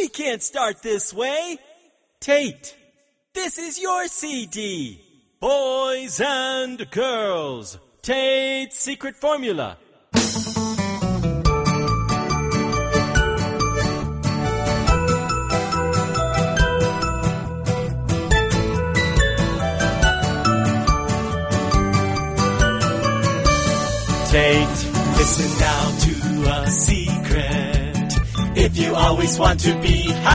We can't start this way. Tate, this is your CD. Boys and girls, Tate's Secret Formula. Tate, listen now to a secret. If you always want to be